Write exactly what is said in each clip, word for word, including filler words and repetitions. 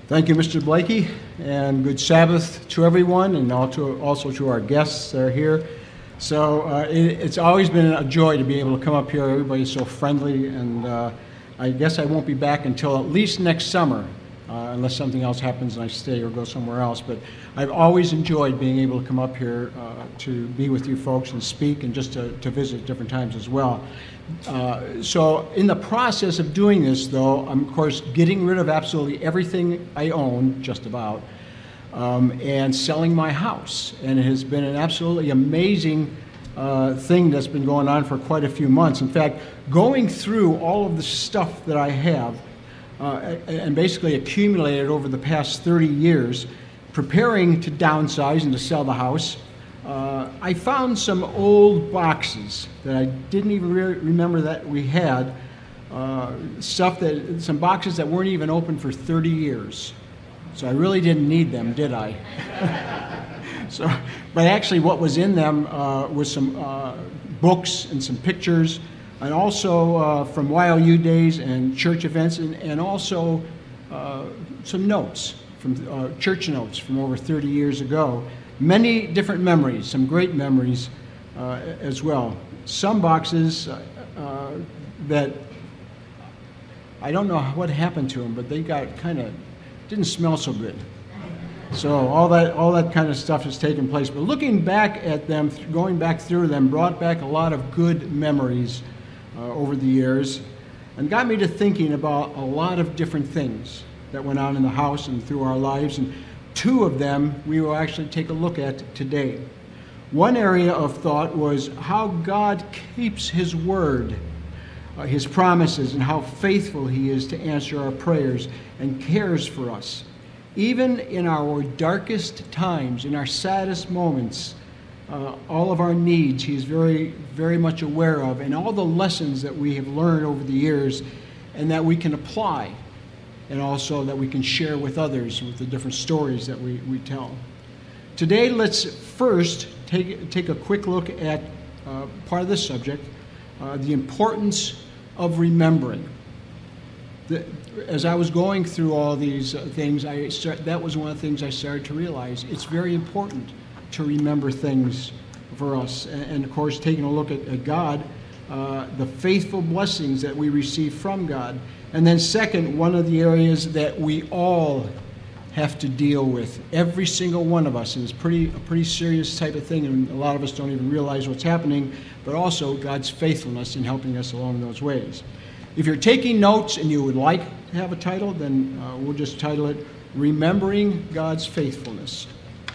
Thank you, Mister Blakey, and good Sabbath to everyone, and also, also to our guests that are here. So uh, it, it's always been a joy to be able to come up here. Everybody's so friendly, and uh, I guess I won't be back until at least next summer, uh, unless something else happens and I stay or go somewhere else. But I've always enjoyed being able to come up here uh, to be with you folks and speak, and just to, to visit at different times as well. Uh, so in the process of doing this, though, I'm, of course, getting rid of absolutely everything I own, just about, um, and selling my house. And it has been an absolutely amazing uh, thing that's been going on for quite a few months. In fact, going through all of the stuff that I have uh, and basically accumulated over the past thirty years, preparing to downsize and to sell the house, Uh, I found some old boxes that I didn't even re- remember that we had. Uh, stuff that, some boxes that weren't even open for thirty years. So I really didn't need them, did I? so, but actually what was in them uh, was some uh, books and some pictures, and also uh, from Y O U days and church events, and, and also uh, some notes, from uh, church notes from over thirty years ago. Many different memories, some great memories uh, as well. Some boxes uh, uh, that I don't know what happened to them, but they got kind of, didn't smell so good. So all that all that kind of stuff has taken place. But looking back at them, going back through them, brought back a lot of good memories uh, over the years, and got me to thinking about a lot of different things that went on in the house and through our lives. And two of them we will actually take a look at today. One area of thought was how God keeps His word, uh, His promises, and how faithful He is to answer our prayers and cares for us. Even in our darkest times, in our saddest moments, uh, all of our needs He is very, very much aware of, and all the lessons that we have learned over the years and that we can apply, and also that we can share with others with the different stories that we, we tell. Today, let's first take, take a quick look at uh, part of this subject, uh, the importance of remembering. The, as I was going through all these uh, things, I start, that was one of the things I started to realize. It's very important to remember things for us. And, and of course, taking a look at, at God, uh, the faithful blessings that we receive from God. And then second, one of the areas that we all have to deal with, every single one of us, and it's pretty, a pretty serious type of thing, and a lot of us don't even realize what's happening, but also God's faithfulness in helping us along those ways. If you're taking notes and you would like to have a title, then uh, we'll just title it, Remembering God's Faithfulness.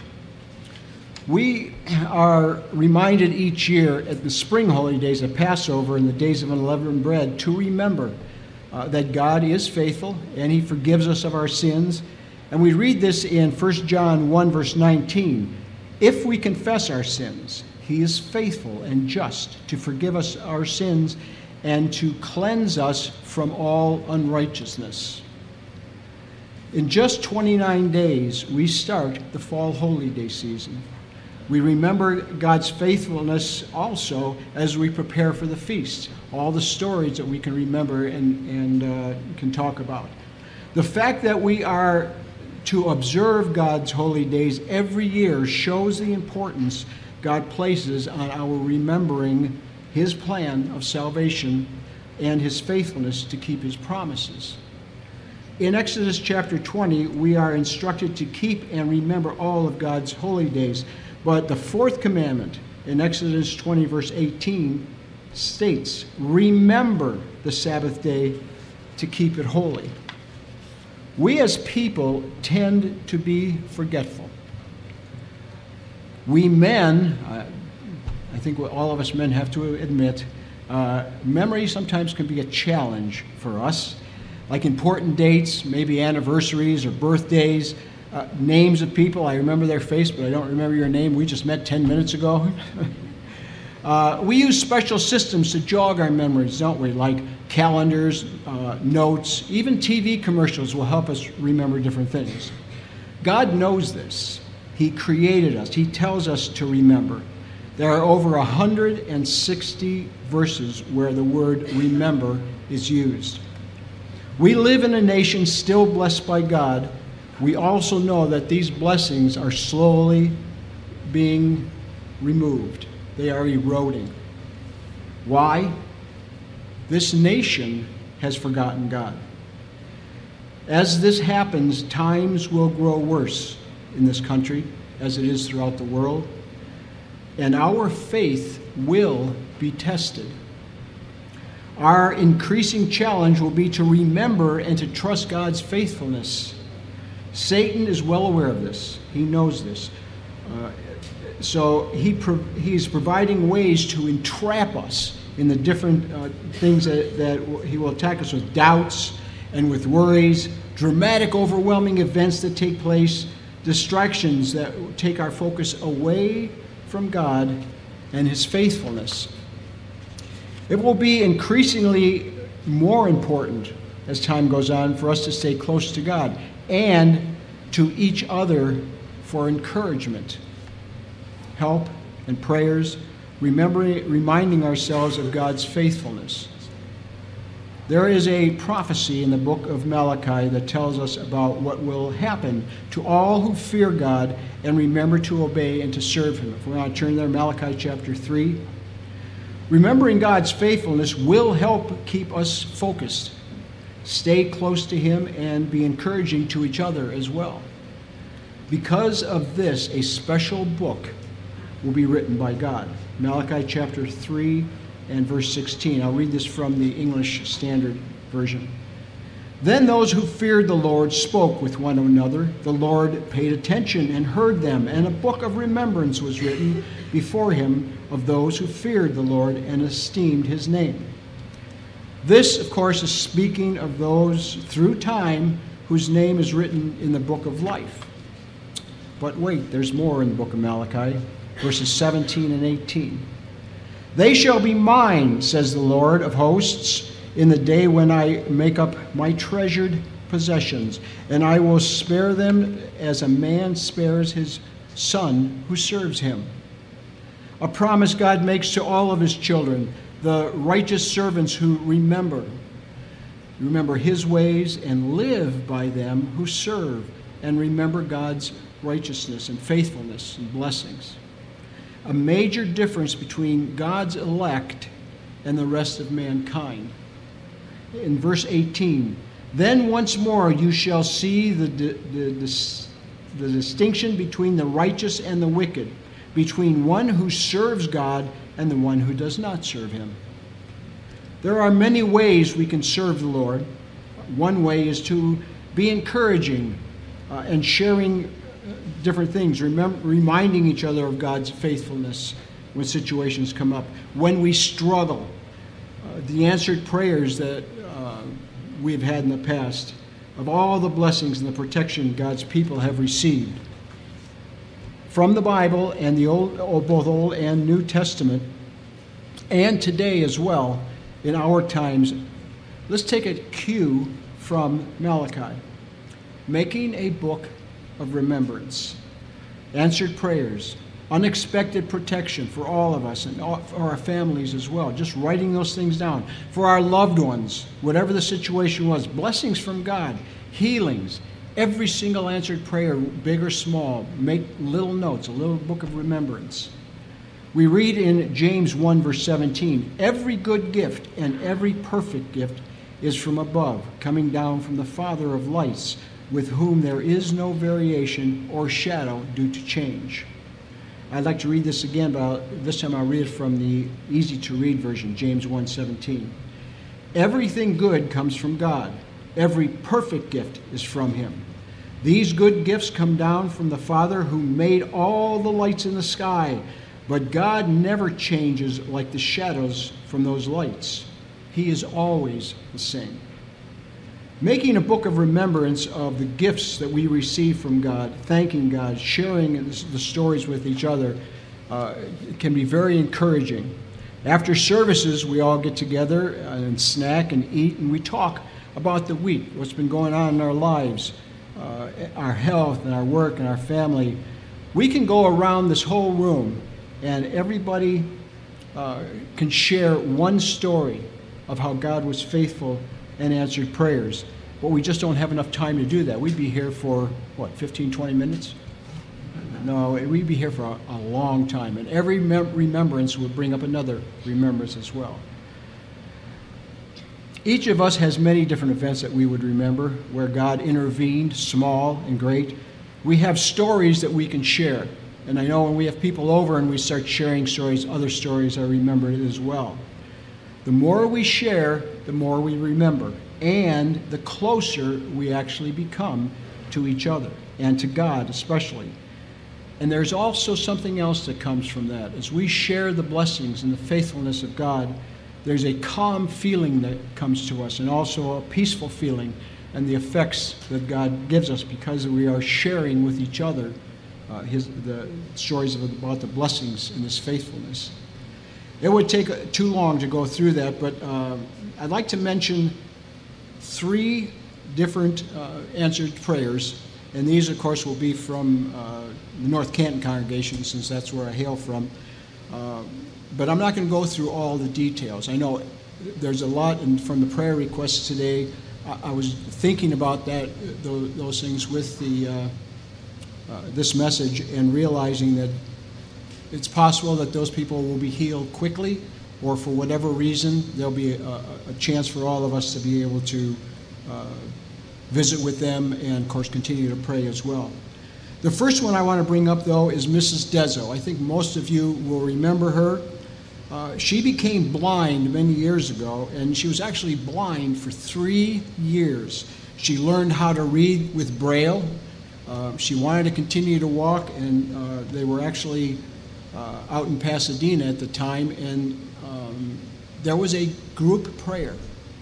We are reminded each year at the spring holidays of Passover and the days of unleavened bread to remember Uh, that God is faithful and He forgives us of our sins. And we read this in First John one, verse nineteen. If we confess our sins, He is faithful and just to forgive us our sins and to cleanse us from all unrighteousness. In just twenty-nine days, we start the fall holy day season. We remember God's faithfulness also as we prepare for the feast, all the stories that we can remember and, and uh, can talk about. The fact that we are to observe God's holy days every year shows the importance God places on our remembering His plan of salvation and His faithfulness to keep His promises. In Exodus chapter twenty, we are instructed to keep and remember all of God's holy days. But the fourth commandment in Exodus twenty, verse eighteen, states, remember the Sabbath day to keep it holy. We as people tend to be forgetful. We men, uh, I think what all of us men have to admit, uh, memory sometimes can be a challenge for us, like important dates, maybe anniversaries or birthdays. Uh, names of people, I remember their face, but I don't remember your name. We just met ten minutes ago. uh, we use special systems to jog our memories, don't we? Like calendars, uh, notes, even T V commercials will help us remember different things. God knows this. He created us. He tells us to remember. There are over one hundred sixty verses where the word remember is used. We live in a nation still blessed by God, we also know that these blessings are slowly being removed. They are eroding. Why? This nation has forgotten God. As this happens, times will grow worse in this country, as it is throughout the world, and our faith will be tested. Our increasing challenge will be to remember and to trust God's faithfulness. Satan is well aware of this. He knows this. Uh, so he pro- he's providing ways to entrap us in the different uh, things that, that he will attack us with, doubts and with worries, dramatic, overwhelming events that take place, distractions that take our focus away from God and his faithfulness. It will be increasingly more important as time goes on for us to stay close to God and to each other for encouragement, help, and prayers, remembering, reminding ourselves of God's faithfulness. There is a prophecy in the book of Malachi that tells us about what will happen to all who fear God and remember to obey and to serve him. If we want to turn there, Malachi chapter three. Remembering God's faithfulness will help keep us focused, stay close to him, and be encouraging to each other as well. Because of this, a special book will be written by God. Malachi chapter three and verse sixteen. I'll read this from the English Standard Version. Then those who feared the Lord spoke with one another. The Lord paid attention and heard them, and a book of remembrance was written before him of those who feared the Lord and esteemed his name. This, of course, is speaking of those through time whose name is written in the book of life. But wait, there's more in the book of Malachi, verses seventeen and eighteen. They shall be mine, says the Lord of hosts, in the day when I make up my treasured possessions, and I will spare them as a man spares his son who serves him. A promise God makes to all of his children, the righteous servants who remember, remember his ways and live by them who serve and remember God's righteousness and faithfulness and blessings. A major difference between God's elect and the rest of mankind. In verse eighteen, then once more you shall see the, the, the, the distinction between the righteous and the wicked, between one who serves God and the one who does not serve him. There are many ways we can serve the Lord. One way is to be encouraging uh, and sharing different things, remember, reminding each other of God's faithfulness when situations come up. When we struggle, uh, the answered prayers that uh, we've had in the past, of all the blessings and the protection God's people have received. From the Bible and the old, both Old and New Testament, and today as well, in our times, let's take a cue from Malachi. Making a book of remembrance, answered prayers, unexpected protection for all of us and for our families as well. Just writing those things down. For our loved ones, whatever the situation was, blessings from God, healings, every single answered prayer, big or small, make little notes, a little book of remembrance. We read in James one verse seventeen, every good gift and every perfect gift is from above, coming down from the Father of lights, with whom there is no variation or shadow due to change. I'd like to read this again, but I'll, this time I'll read it from the easy-to-read version, James one seventeen. Everything good comes from God. Every perfect gift is from him. These good gifts come down from the Father who made all the lights in the sky, but God never changes like the shadows from those lights. He is always the same. Making a book of remembrance of the gifts that we receive from God, thanking God, sharing the stories with each other, uh, can be very encouraging. After services, we all get together and snack and eat, and we talk about the week, what's been going on in our lives, uh, our health and our work and our family. We can go around this whole room, and everybody uh, can share one story of how God was faithful and answered prayers. but we just don't have enough time to do that. We'd be here for, what, fifteen, twenty minutes? No, we'd be here for a, a long time, and every mem- remembrance would bring up another remembrance as well. Each of us has many different events that we would remember where God intervened, small and great. We have stories that we can share, and I know when we have people over and we start sharing stories, other stories are remembered as well. The more we share, the more we remember, and the closer we actually become to each other and to God especially. And there's also something else that comes from that. As we share the blessings and the faithfulness of God, there's a calm feeling that comes to us and also a peaceful feeling and the effects that God gives us because we are sharing with each other uh, his, the stories of, about the blessings and his faithfulness. It would take too long to go through that, but uh, I'd like to mention three different uh, answered prayers. And these, of course, will be from uh, the North Canton congregation, since that's where I hail from. Uh, but I'm not going to go through all the details. I know there's a lot in, from the prayer requests today. I, I was thinking about that, those, those things with the uh, uh, this message, and realizing that it's possible that those people will be healed quickly, or for whatever reason, there'll be a, a chance for all of us to be able to uh, visit with them, and of course continue to pray as well. The first one I want to bring up, though, is Missus Dezo. I think most of you will remember her. Uh, she became blind many years ago, and she was actually blind for three years. She learned how to read with Braille. Uh, she wanted to continue to walk, and uh, they were actually uh, out in Pasadena at the time, and um, there was a group prayer.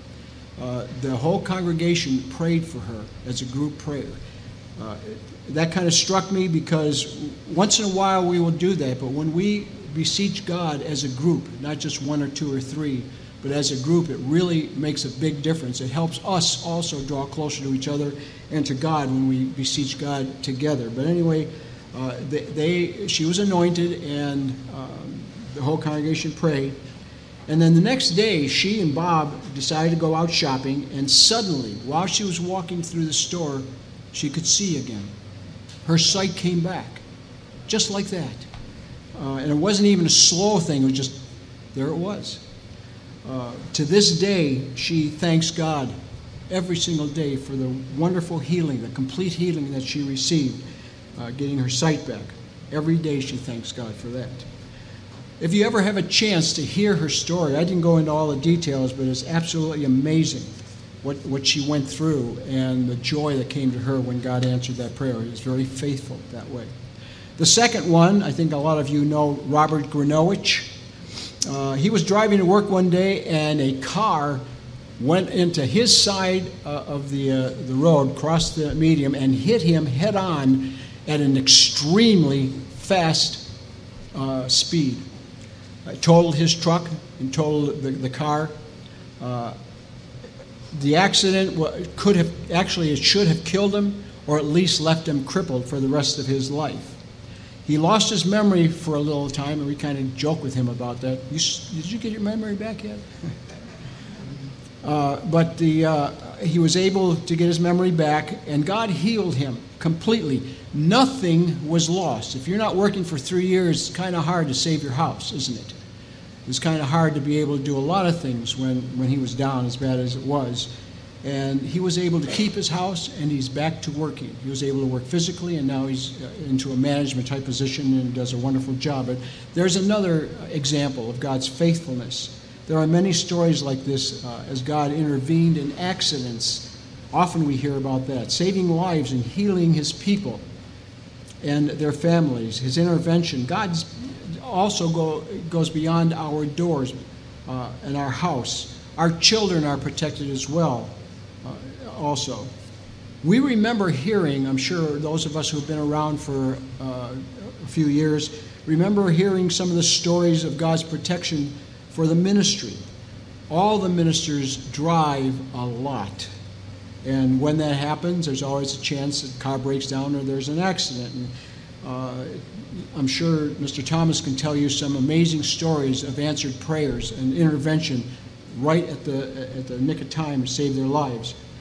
Uh, the whole congregation prayed for her as a group prayer. Uh, that kind of struck me because once in a while we will do that, but when we beseech God as a group, not just one or two or three, but as a group, it really makes a big difference. It helps us also draw closer to each other and to God when we beseech God together. But anyway, uh, they, they she was anointed, and um, the whole congregation prayed. And then the next day, she and Bob decided to go out shopping, and suddenly, while she was walking through the store, she could see again. Her sight came back, just like that. Uh, and it wasn't even a slow thing, it was just, there it was. Uh, to this day, she thanks God every single day for the wonderful healing, the complete healing that she received, uh, getting her sight back. Every day she thanks God for that. If you ever have a chance to hear her story, I didn't go into all the details, but it's absolutely amazing what, what she went through and the joy that came to her when God answered that prayer. He was very faithful that way. The second one, I think a lot of you know Robert Grinowich. Uh, he was driving to work one day, and a car went into his side uh, of the, uh, the road, crossed the median, and hit him head on at an extremely fast uh, speed. It totaled his truck and totaled the, the car. Uh, the accident could have, actually it should have killed him, or at least left him crippled for the rest of his life. He lost his memory for a little time, and we kind of joke with him about that. You, did you get your memory back yet? uh, but the, uh, he was able to get his memory back, and God healed him completely. Nothing was lost. If you're not working for three years, it's kind of hard to save your house, isn't it? It's kind of hard to be able to do a lot of things when, when he was down as bad as it was. And he was able to keep his house, and he's back to working. He was able to work physically, and now he's into a management type position and does a wonderful job. But there's another example of God's faithfulness. There are many stories like this uh, as God intervened in accidents. Often we hear about that, saving lives and healing his people and their families, his intervention. God also go, goes beyond our doors uh, and our house. Our children are protected as well. Uh, also, we remember hearing, I'm sure those of us who've been around for uh, a few years, remember hearing some of the stories of God's protection for the ministry. All the ministers drive a lot. And when that happens, there's always a chance that the car breaks down or there's an accident. And, uh, I'm sure Mister Thomas can tell you some amazing stories of answered prayers and intervention right at the at the nick of time to save their lives.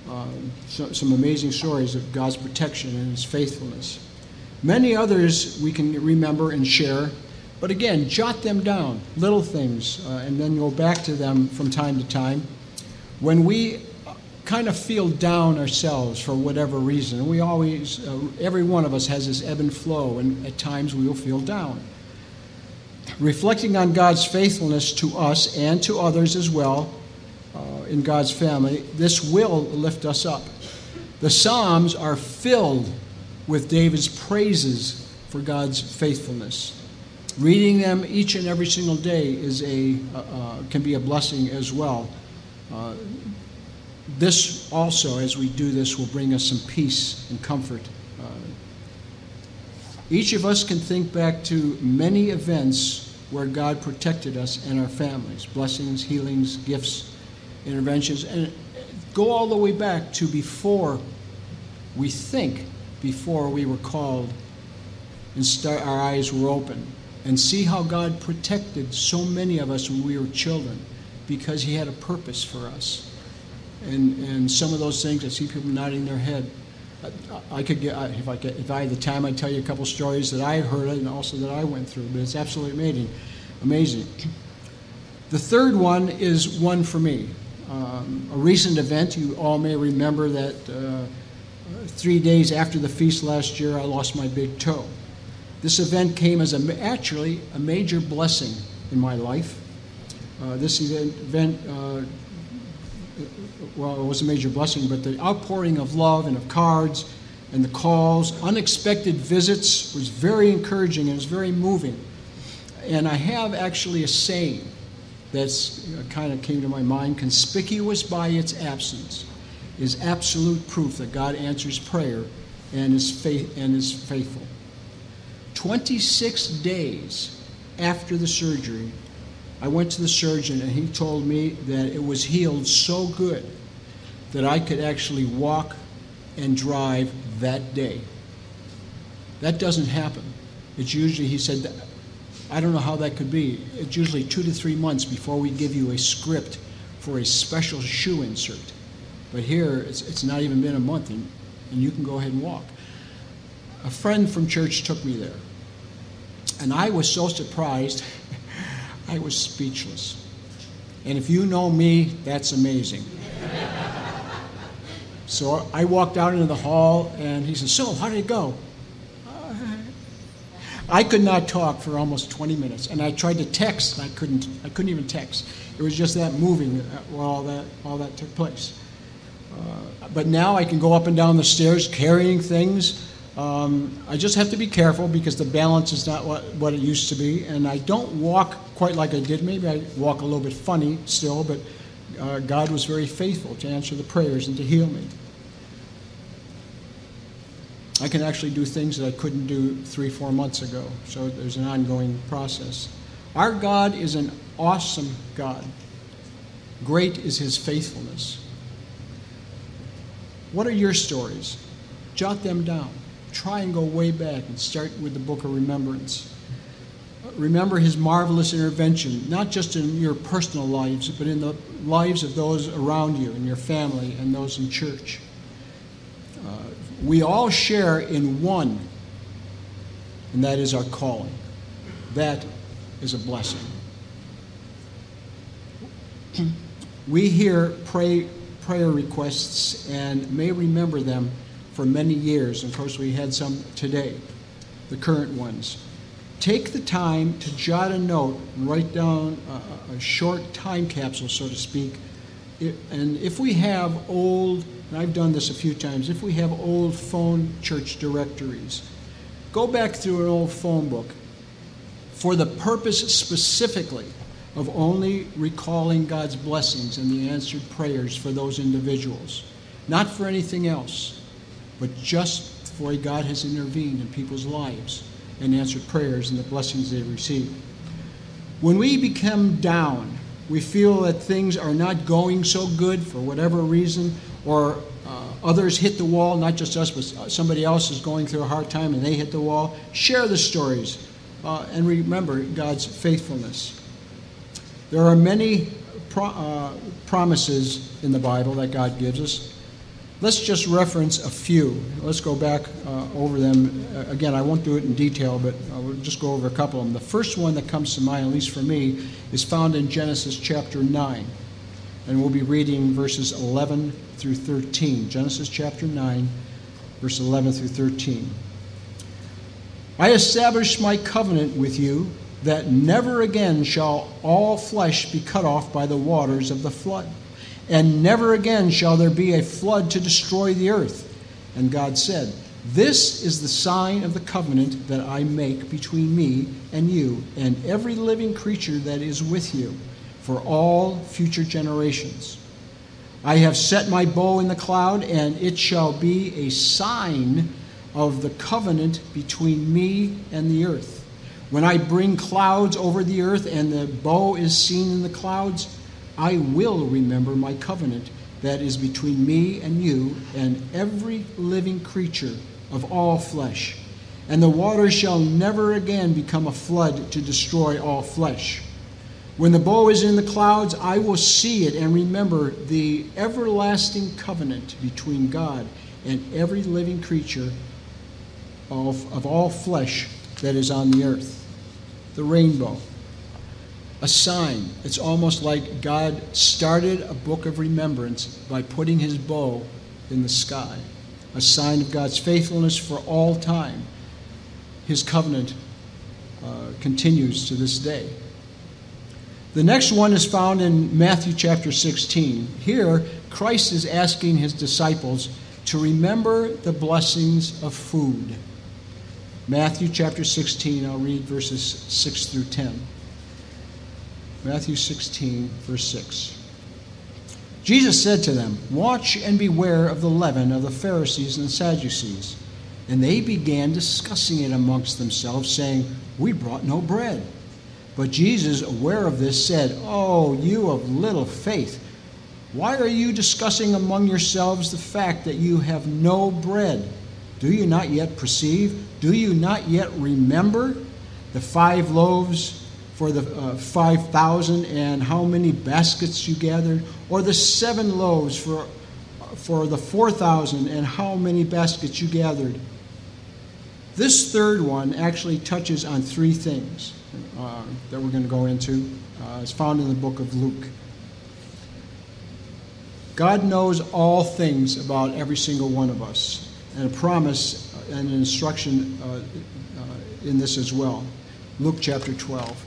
um, so, some amazing stories of God's protection and His faithfulness. Many others we can remember and share, but again, jot them down, little things, uh, and then go back to them from time to time. When we kind of feel down ourselves for whatever reason, and we always, uh, every one of us has this ebb and flow, and at times we will feel down. Reflecting on God's faithfulness to us and to others as well uh, in God's family, this will lift us up. The Psalms are filled with David's praises for God's faithfulness. Reading them each and every single day is a uh, uh, can be a blessing as well. Uh, this also, as we do this, will bring us some peace and comfort. Uh, each of us can think back to many events where God protected us and our families, blessings, healings, gifts, interventions, and go all the way back to before we think, before we were called and start, our eyes were open, and see how God protected so many of us when we were children because He had a purpose for us. And and some of those things, I see people nodding their head. I, I could get, if I could, if I had the time, I'd tell you a couple stories that I heard and also that I went through, but it's absolutely amazing. Amazing. The third one is one for me. Um, a recent event, you all may remember that uh, three days after the feast last year, I lost my big toe. This event came as a, actually a major blessing in my life. Uh, this event, uh, well, it was a major blessing, but the outpouring of love and of cards and the calls, unexpected visits was very encouraging and it was very moving. And I have actually a saying that's uh, kind of came to my mind: conspicuous by its absence is absolute proof that God answers prayer and is faith and is faithful. twenty-six days after the surgery, I went to the surgeon and he told me that it was healed so good that I could actually walk and drive that day. That doesn't happen. It's usually, he said, I don't know how that could be. It's usually two to three months before we give you a script for a special shoe insert. But here, it's, it's not even been a month, and, and you can go ahead and walk. A friend from church took me there, and I was so surprised, I was speechless. And if you know me, that's amazing. So I walked out into the hall, and he said, "So, how did it go?" Uh, I could not talk for almost twenty minutes, and I tried to text, and I couldn't. I couldn't even text. It was just that moving while all that all that took place. Uh, but now I can go up and down the stairs carrying things. Um, I just have to be careful because the balance is not what, what it used to be, and I don't walk quite like I did. Maybe I walk a little bit funny still, but uh, God was very faithful to answer the prayers and to heal me. I can actually do things that I couldn't do three, four months ago, so there's an ongoing process. Our God is an awesome God. Great is His faithfulness. What are your stories? Jot them down. Try and go way back and start with the book of remembrance. Remember His marvelous intervention, not just in your personal lives, but in the lives of those around you, in your family, and those in church. Uh, we all share in one, and that is our calling. That is a blessing. We hear pray, prayer requests and may remember them for many years. Of course, we had some today, the current ones. Take the time to jot a note, write down a, a short time capsule, so to speak. It, and if we have old, and I've done this a few times, if we have old phone church directories, go back through an old phone book for the purpose specifically of only recalling God's blessings and the answered prayers for those individuals. Not for anything else, but just for God has intervened in people's lives and answered prayers and the blessings they receive. When we become down, we feel that things are not going so good for whatever reason, or uh, others hit the wall, not just us, but somebody else is going through a hard time and they hit the wall. Share the stories uh, and remember God's faithfulness. There are many pro- uh, promises in the Bible that God gives us. Let's just reference a few. Let's go back uh, over them. Uh, again, I won't do it in detail, but I will just go over a couple of them. The first one that comes to mind, at least for me, is found in Genesis chapter nine. And we'll be reading verses eleven through thirteen. Genesis chapter nine, verse eleven through thirteen. I establish my covenant with you, that never again shall all flesh be cut off by the waters of the flood. And never again shall there be a flood to destroy the earth. And God said, this is the sign of the covenant that I make between me and you and every living creature that is with you for all future generations. I have set my bow in the cloud, and it shall be a sign of the covenant between me and the earth. When I bring clouds over the earth and the bow is seen in the clouds, I will remember my covenant that is between me and you and every living creature of all flesh. And the waters shall never again become a flood to destroy all flesh. When the bow is in the clouds, I will see it and remember the everlasting covenant between God and every living creature of, of all flesh that is on the earth. The rainbow. A sign. It's almost like God started a book of remembrance by putting his bow in the sky. A sign of God's faithfulness for all time. His covenant uh, continues to this day. The next one is found in Matthew chapter sixteen. Here, Christ is asking his disciples to remember the blessings of food. Matthew chapter sixteen, I'll read verses six through ten. Matthew sixteen, verse six. Jesus said to them, watch and beware of the leaven of the Pharisees and Sadducees. And they began discussing it amongst themselves, saying, we brought no bread. But Jesus, aware of this, said, oh, you of little faith, why are you discussing among yourselves the fact that you have no bread? Do you not yet perceive? Do you not yet remember the five loaves for the uh, five thousand, and how many baskets you gathered? Or the seven loaves for, for the four thousand, and how many baskets you gathered? This third one actually touches on three things uh, that we're going to go into. Uh, it's found in the book of Luke. God knows all things about every single one of us, and a promise and an instruction uh, uh, in this as well. Luke chapter twelve.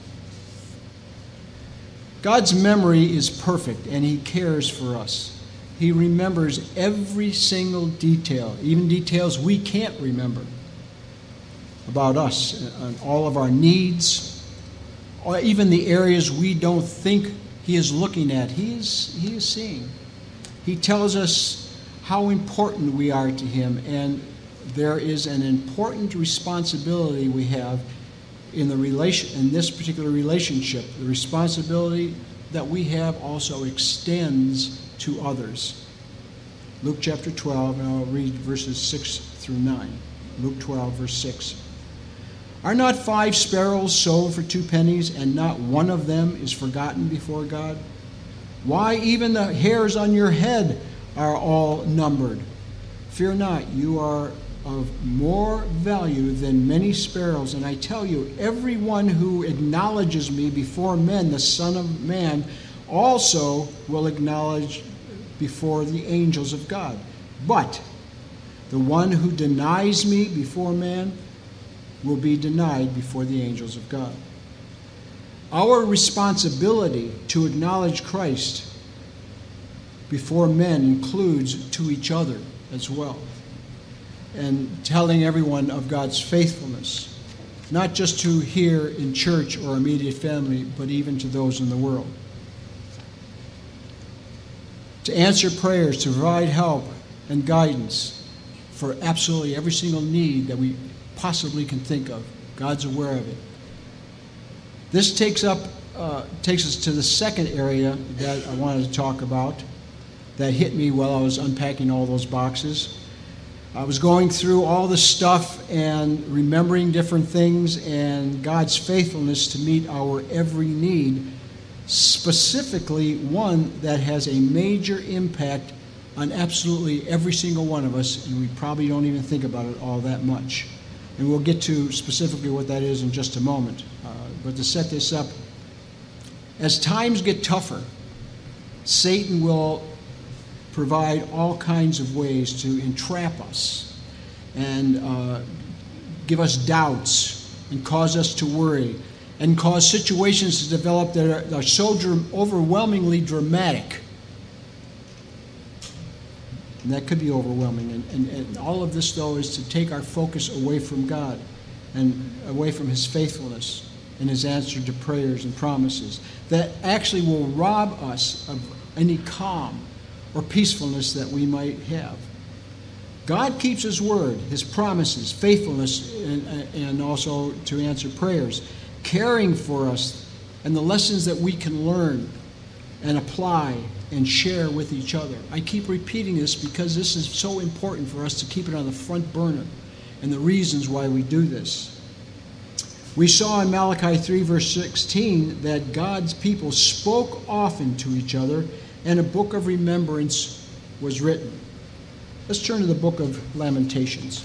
God's memory is perfect, and he cares for us. He remembers every single detail, even details we can't remember about us, and all of our needs, or even the areas we don't think he is looking at. He is, he is seeing. He tells us how important we are to him, and there is an important responsibility we have in the relation in this particular relationship. The responsibility that we have also extends to others. Luke chapter twelve, and I'll read verses six through nine. Luke twelve, verse six. Are not five sparrows sold for two pennies, and not one of them is forgotten before God? Why, even the hairs on your head are all numbered. Fear not, you are of more value than many sparrows. And I tell you, everyone who acknowledges me before men, the Son of Man, also will acknowledge before the angels of God. But the one who denies me before man will be denied before the angels of God. Our responsibility to acknowledge Christ before men includes to each other as well, and telling everyone of God's faithfulness, not just to here in church or immediate family, but even to those in the world. To answer prayers, to provide help and guidance for absolutely every single need that we possibly can think of. God's aware of it. This takes up uh, takes us to the second area that I wanted to talk about that hit me while I was unpacking all those boxes. I was going through all the stuff and remembering different things and God's faithfulness to meet our every need, specifically one that has a major impact on absolutely every single one of us, and we probably don't even think about it all that much. And we'll get to specifically what that is in just a moment. Uh, but to set this up, as times get tougher, Satan will provide all kinds of ways to entrap us and uh, give us doubts and cause us to worry and cause situations to develop that are, are so dr- overwhelmingly dramatic. And that could be overwhelming. And, and, and all of this, though, is to take our focus away from God and away from His faithfulness and His answer to prayers and promises that actually will rob us of any calm or peacefulness that we might have. God keeps His word, His promises, faithfulness, and, and also to answer prayers, caring for us, and the lessons that we can learn and apply and share with each other. I keep repeating this because this is so important for us to keep it on the front burner and the reasons why we do this. We saw in Malachi three, verse sixteen, that God's people spoke often to each other, and a book of remembrance was written. Let's turn to the book of Lamentations.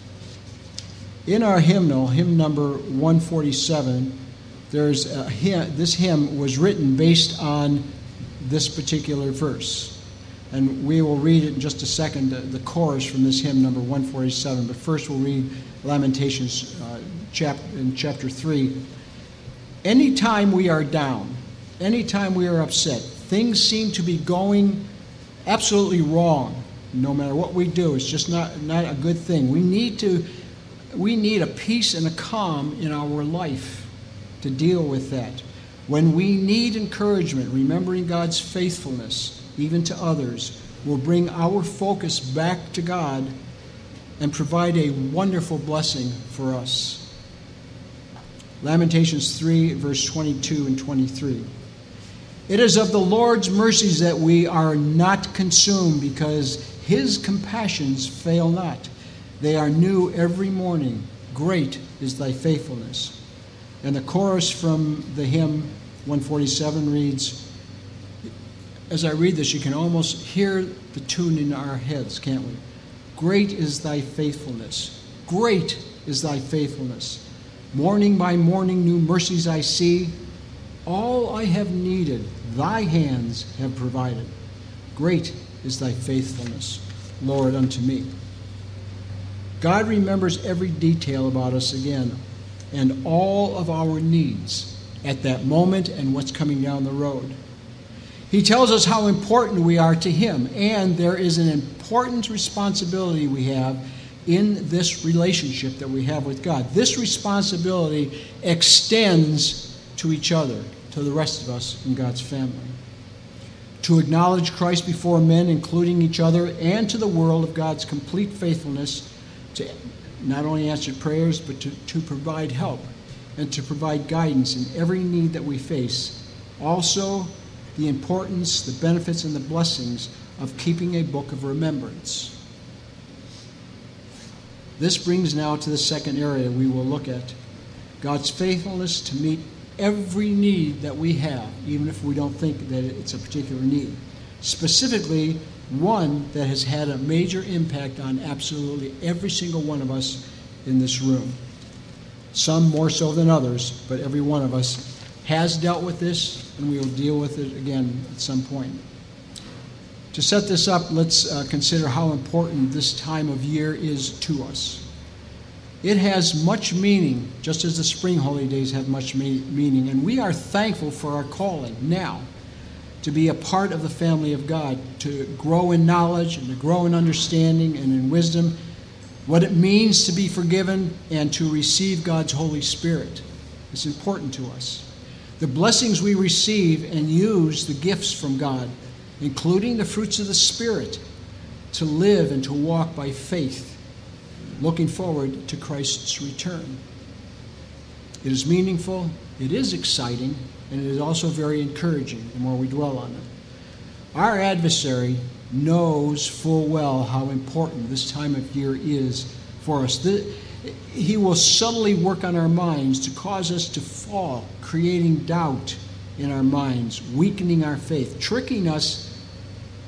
In our hymnal, hymn number one forty-seven, there's a hymn, this hymn was written based on this particular verse. And we will read it in just a second, the, the chorus from this hymn number one forty-seven. But first we'll read Lamentations uh, chap, in chapter three. Anytime we are down, anytime we are upset, things seem to be going absolutely wrong. No matter what we do, it's just not, not a good thing. We need to, we need a peace and a calm in our life to deal with that. When we need encouragement, remembering God's faithfulness, even to others, will bring our focus back to God and provide a wonderful blessing for us. Lamentations three, verse twenty-two and twenty-three. It is of the Lord's mercies that we are not consumed, because His compassions fail not. They are new every morning. Great is thy faithfulness. And the chorus from the hymn one forty-seven reads, as I read this, you can almost hear the tune in our heads, can't we? Great is thy faithfulness. Great is thy faithfulness. Morning by morning new mercies I see. All I have needed, thy hands have provided. Great is thy faithfulness, Lord, unto me. God remembers every detail about us again, and all of our needs at that moment and what's coming down the road. He tells us how important we are to Him, and there is an important responsibility we have in this relationship that we have with God. This responsibility extends to each other, to the rest of us in God's family. To acknowledge Christ before men, including each other, and to the world of God's complete faithfulness, to not only answer prayers, but to, to provide help and to provide guidance in every need that we face. Also, the importance, the benefits, and the blessings of keeping a book of remembrance. This brings now to the second area we will look at. God's faithfulness to meet every need that we have, even if we don't think that it's a particular need. Specifically, one that has had a major impact on absolutely every single one of us in this room. Some more so than others, but every one of us has dealt with this, and we will deal with it again at some point. To set this up, let's uh, consider how important this time of year is to us. It has much meaning, just as the spring holy days have much me- meaning, and we are thankful for our calling now to be a part of the family of God, to grow in knowledge and to grow in understanding and in wisdom, what it means to be forgiven and to receive God's Holy Spirit. It's important to us. The blessings we receive and use the gifts from God, including the fruits of the Spirit, to live and to walk by faith, looking forward to Christ's return. It is meaningful, it is exciting, and it is also very encouraging the more we dwell on it. Our adversary knows full well how important this time of year is for us. He will subtly work on our minds to cause us to fall, creating doubt in our minds, weakening our faith, tricking us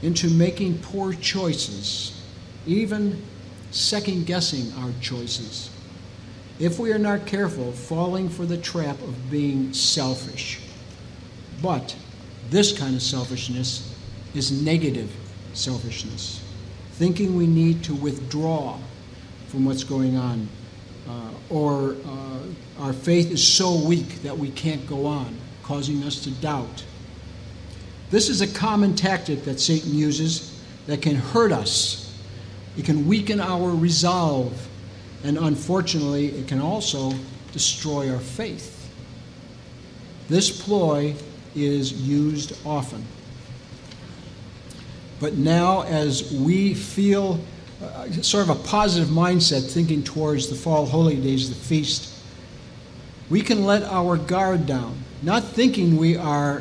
into making poor choices, even second-guessing our choices. If we are not careful, falling for the trap of being selfish. But this kind of selfishness is negative selfishness, thinking we need to withdraw from what's going on, uh, or uh, our faith is so weak that we can't go on, causing us to doubt. This is a common tactic that Satan uses that can hurt us. It can weaken our resolve, and unfortunately, it can also destroy our faith. This ploy is used often. But now, as we feel uh, sort of a positive mindset thinking towards the fall holy days, the feast, we can let our guard down, not thinking we are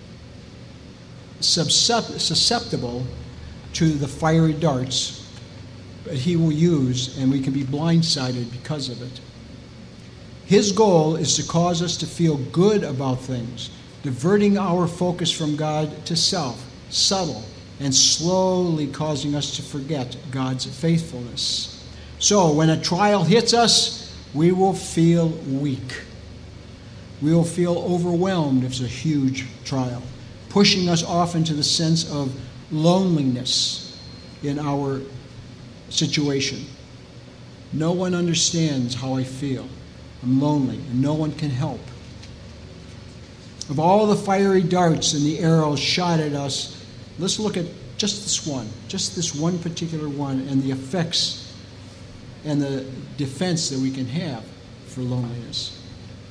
susceptible to the fiery darts that he will use, and we can be blindsided because of it. His goal is to cause us to feel good about things, diverting our focus from God to self, subtle, and slowly causing us to forget God's faithfulness. So when a trial hits us, we will feel weak. We will feel overwhelmed if it's a huge trial, pushing us off into the sense of loneliness in our situation. No one understands how I feel. I'm lonely, and no one can help. Of all the fiery darts and the arrows shot at us, let's look at just this one, just this one particular one, and the effects and the defense that we can have for loneliness.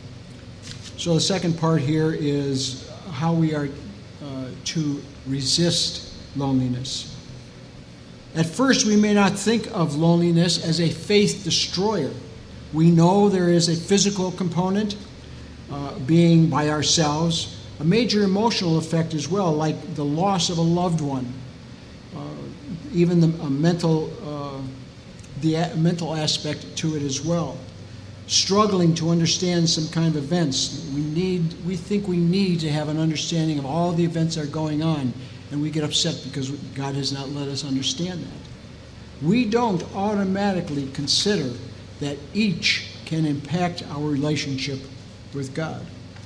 So the second part here is how we are uh, to resist loneliness. At first, we may not think of loneliness as a faith destroyer. We know there is a physical component, uh, being by ourselves, a major emotional effect as well, like the loss of a loved one, uh, even the a mental, uh, the a- mental aspect to it as well. Struggling to understand some kind of events. We need, we think we need to have an understanding of all the events that are going on, and we get upset because God has not let us understand that. We don't automatically consider that each can impact our relationship with God.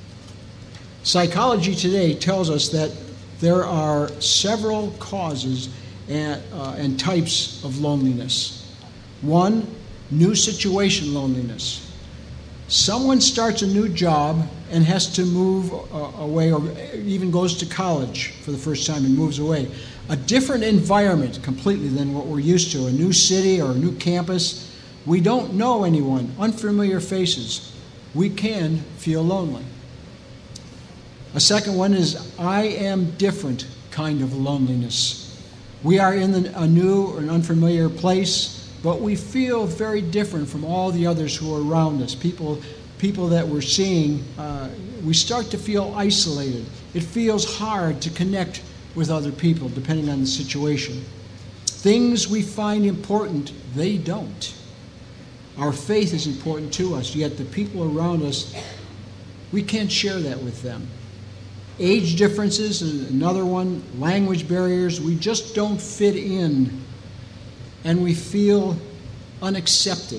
Psychology today tells us that there are several causes and, uh, and types of loneliness. One, new situation loneliness. Someone starts a new job and has to move uh, away, or even goes to college for the first time and moves away. A different environment completely than what we're used to, a new city or a new campus. We don't know anyone, unfamiliar faces. We can feel lonely. A second one is I am different kind of loneliness. We are in the, a new or an unfamiliar place, but we feel very different from all the others who are around us. People, people that we're seeing, uh, we start to feel isolated. It feels hard to connect with other people, depending on the situation. Things we find important, they don't. Our faith is important to us, yet the people around us, we can't share that with them. Age differences is another one, language barriers, we just don't fit in, and we feel unaccepted.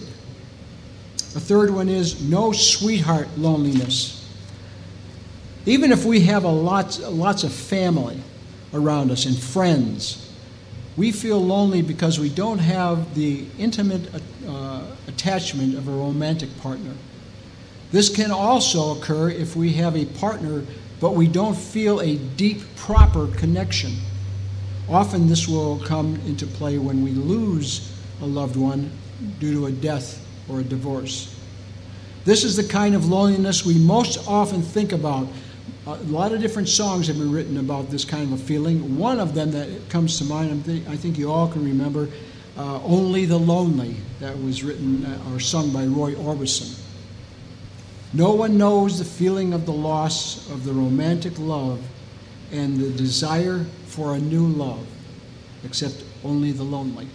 A third one is no sweetheart loneliness. Even if we have a lot, lots of family around us and friends, we feel lonely because we don't have the intimate uh, attachment of a romantic partner. This can also occur if we have a partner, but we don't feel a deep, proper connection. Often this will come into play when we lose a loved one due to a death or a divorce. This is the kind of loneliness we most often think about. A lot of different songs have been written about this kind of a feeling. One of them that comes to mind, I think you all can remember, uh, Only the Lonely, that was written or sung by Roy Orbison. No one knows the feeling of the loss of the romantic love and the desire for a new love, except only the lonely.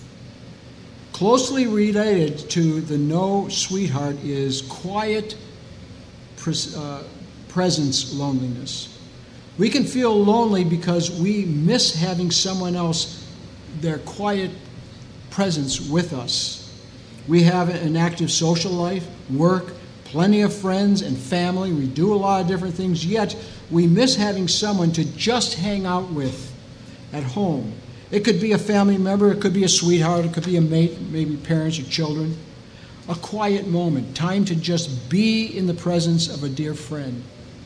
Closely related to the no sweetheart is quiet pres- uh, presence loneliness. We can feel lonely because we miss having someone else, their quiet presence with us. We have an active social life, work, plenty of friends and family. We do a lot of different things, yet we miss having someone to just hang out with at home. It could be a family member, it could be a sweetheart, it could be a mate, maybe parents or children. A quiet moment, time to just be in the presence of a dear friend,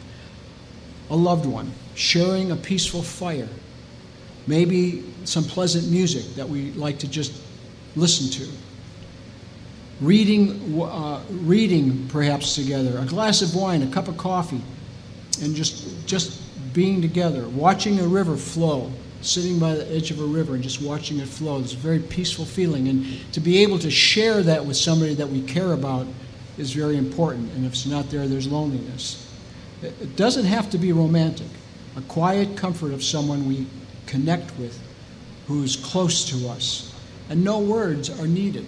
a loved one, sharing a peaceful fire, maybe some pleasant music that we like to just listen to. Reading, uh, reading perhaps together, a glass of wine, a cup of coffee, and just, just being together, watching a river flow, sitting by the edge of a river and just watching it flow. It's a very peaceful feeling, and to be able to share that with somebody that we care about is very important, and if it's not there, there's loneliness. It doesn't have to be romantic. A quiet comfort of someone we connect with who's close to us, and no words are needed.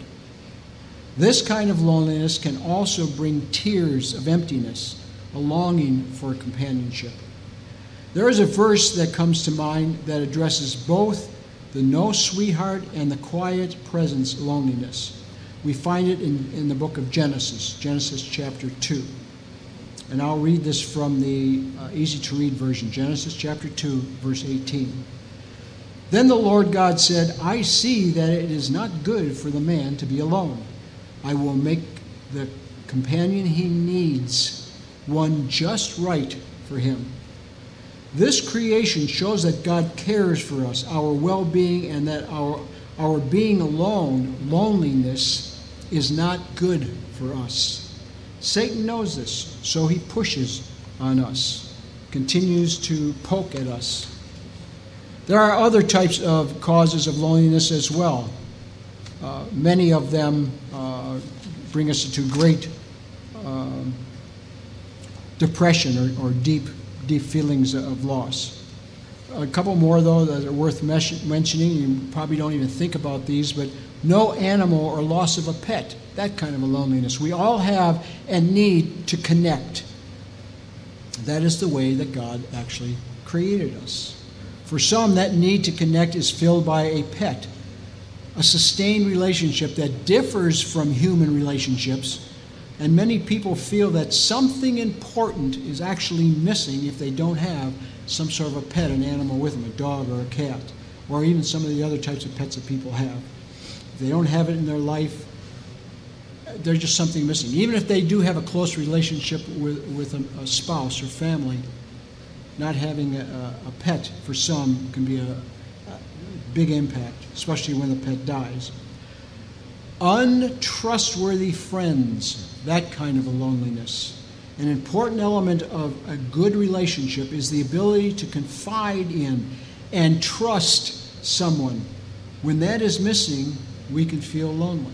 This kind of loneliness can also bring tears of emptiness, a longing for companionship. There is a verse that comes to mind that addresses both the no sweetheart and the quiet presence loneliness. We find it in, in the book of Genesis, Genesis chapter two. And I'll read this from the uh, easy-to-read version, Genesis chapter two, verse eighteen. Then the Lord God said, I see that it is not good for the man to be alone. I will make the companion he needs one just right for him. This creation shows that God cares for us, our well-being, and that our, our being alone, loneliness, is not good for us. Satan knows this, so he pushes on us, continues to poke at us. There are other types of causes of loneliness as well. Uh, many of them uh, bring us into great um, depression or, or deep, deep feelings of loss. A couple more, though, that are worth mentioning. You probably don't even think about these, but no animal or loss of a pet, that kind of a loneliness. We all have a need to connect. That is the way that God actually created us. For some, that need to connect is filled by a pet, a sustained relationship that differs from human relationships, and many people feel that something important is actually missing if they don't have some sort of a pet, an animal with them, a dog or a cat, or even some of the other types of pets that people have. If they don't have it in their life, there's just something missing. Even if they do have a close relationship with, with a, a spouse or family, not having a, a pet for some can be a, a big impact, especially when the pet dies. Untrustworthy friends, that kind of a loneliness. An important element of a good relationship is the ability to confide in and trust someone. When that is missing, we can feel lonely.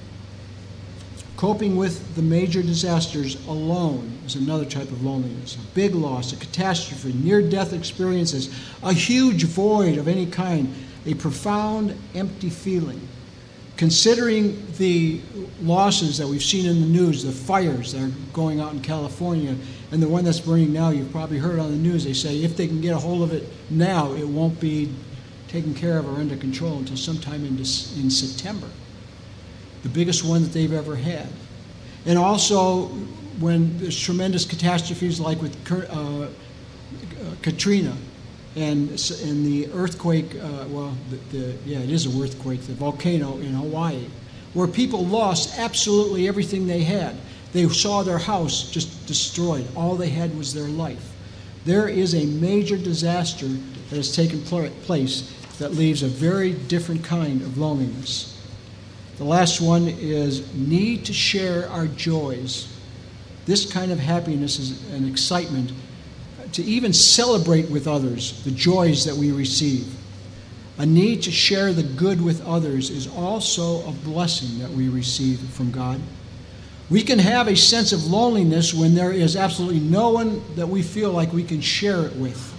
Coping with the major disasters alone is another type of loneliness. A big loss, a catastrophe, near-death experiences, a huge void of any kind, a profound, empty feeling. Considering the losses that we've seen in the news, the fires that are going out in California, and the one that's burning now, you've probably heard on the news, they say if they can get a hold of it now, it won't be taken care of or under control until sometime in, in September. The biggest one that they've ever had. And also, when there's tremendous catastrophes like with uh, uh, Katrina and, and the earthquake, uh, well, the, the, yeah, it is an earthquake, the volcano in Hawaii, where people lost absolutely everything they had. They saw their house just destroyed. All they had was their life. There is a major disaster that has taken place that leaves a very different kind of loneliness. The last one is need to share our joys. This kind of happiness is an excitement to even celebrate with others the joys that we receive. A need to share the good with others is also a blessing that we receive from God. We can have a sense of loneliness when there is absolutely no one that we feel like we can share it with.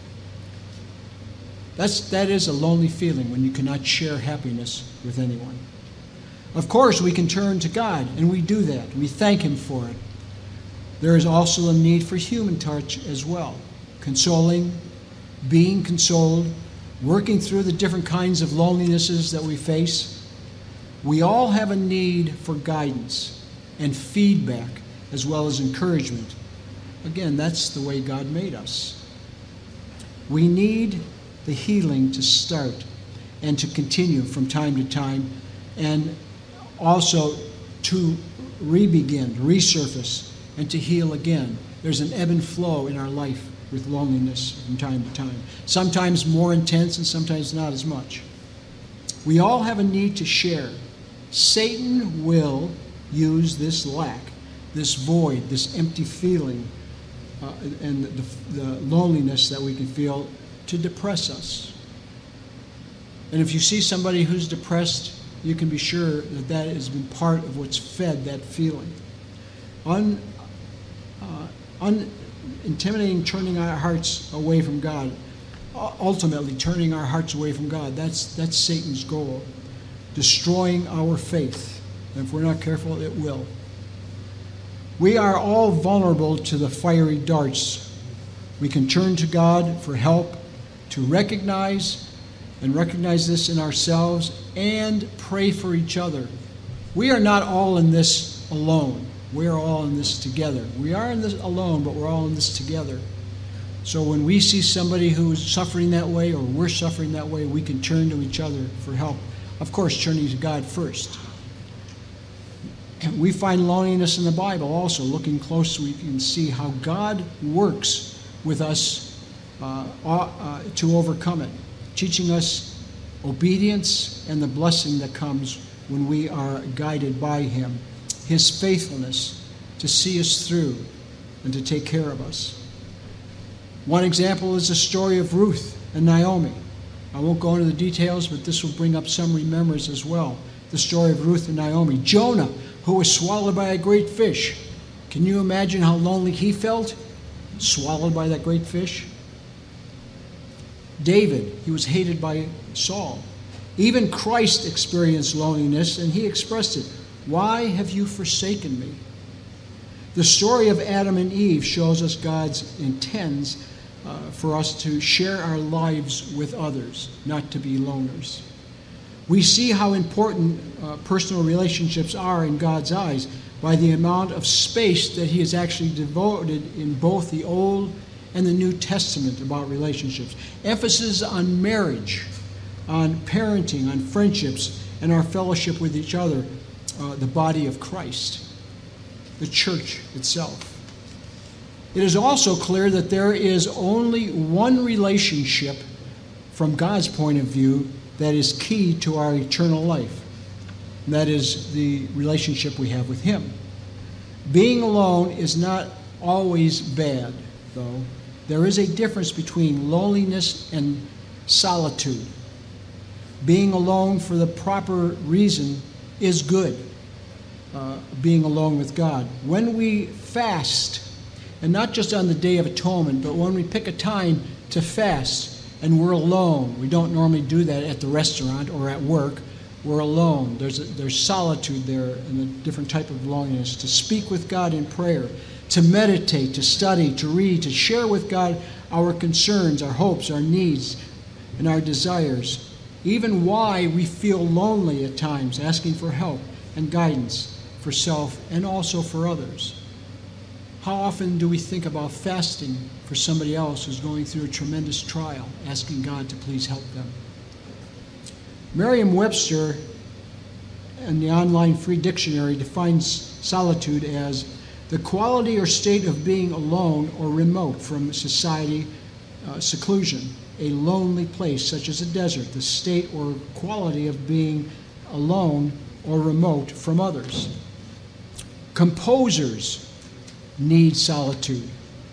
That's, that is a lonely feeling when you cannot share happiness with anyone. Of course, we can turn to God, and we do that. We thank Him for it. There is also a need for human touch as well. consoling, being consoled, working through the different kinds of lonelinesses that we face. We all have a need for guidance and feedback as well as encouragement. Again, that's the way God made us. We need the healing to start and to continue from time to time, and also to re-begin, resurface, and to heal again. There's an ebb and flow in our life with loneliness from time to time. Sometimes more intense and sometimes not as much. We all have a need to share. Satan will use this lack, this void, this empty feeling, uh, and the, the loneliness that we can feel to depress us. And if you see somebody who's depressed, you can be sure that that has been part of what's fed that feeling. Un, uh, un, intimidating, turning our hearts away from God, ultimately turning our hearts away from God. That's, that's Satan's goal, destroying our faith. And if we're not careful, it will. We are all vulnerable to the fiery darts. We can turn to God for help, to recognize and recognize this in ourselves and pray for each other. We are not all in this alone. We are all in this together. We are in this alone, but we're all in this together. So when we see somebody who's suffering that way or we're suffering that way, we can turn to each other for help. Of course, turning to God first. And we find loneliness in the Bible also. Looking close, we can see how God works with us uh, uh, to overcome it, teaching us obedience and the blessing that comes when we are guided by Him, His faithfulness to see us through and to take care of us. One example is the story of Ruth and Naomi. I won't go into the details, but this will bring up some remembrance as well. The story of Ruth and Naomi. Jonah, who was swallowed by a great fish. Can you imagine how lonely he felt? Swallowed by that great fish. David, he was hated by Saul. Even Christ experienced loneliness, and he expressed it. Why have you forsaken me? The story of Adam and Eve shows us God's intends uh, for us to share our lives with others, not to be loners. We see how important uh, personal relationships are in God's eyes by the amount of space that He has actually devoted in both the Old and the New Testament about relationships. Emphasis on marriage, on parenting, on friendships, and our fellowship with each other, uh, the body of Christ, the church itself. It is also clear that there is only one relationship from God's point of view that is key to our eternal life. And that is the relationship we have with Him. Being alone is not always bad, though. There is a difference between loneliness and solitude. Being alone for the proper reason is good, uh, being alone with God. When we fast, and not just on the Day of Atonement, but when we pick a time to fast, and we're alone. We don't normally do that at the restaurant or at work. We're alone. There's a, there's solitude there and a different type of loneliness. To speak with God in prayer, to meditate, to study, to read, to share with God our concerns, our hopes, our needs, and our desires. Even why we feel lonely at times, asking for help and guidance for self and also for others. How often do we think about fasting for somebody else who's going through a tremendous trial, asking God to please help them? Merriam-Webster and the online free dictionary defines solitude as the quality or state of being alone or remote from society, uh, seclusion, a lonely place such as a desert, the state or quality of being alone or remote from others. Composers need solitude.